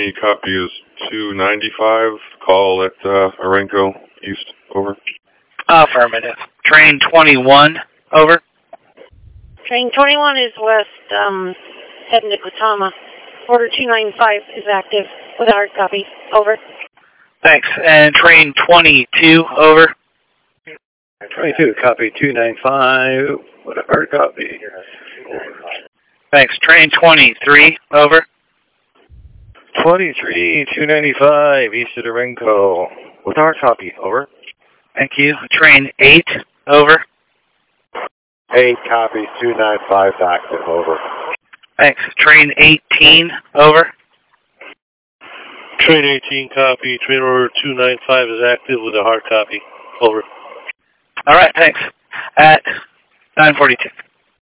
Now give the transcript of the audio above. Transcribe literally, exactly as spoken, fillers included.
twenty, copy is two ninety-five. Call at uh, Orenco East, over. Affirmative. Train twenty-one, over. Train twenty-one is west, um, heading to Kotama. Order two ninety-five is active with a hard copy, over. Thanks. And train twenty-two, over. twenty-two, copy two ninety-five with a hard copy. Thanks. Train twenty-three, over. twenty-three, two ninety-five, east of Orenco with a hard copy, over. Thank you. Train eight, over. eight, copy two ninety-five, active, over. Thanks. Train eighteen, over. Train eighteen, copy. Train order two ninety-five is active with a hard copy, over. All right, thanks. At nine forty-two.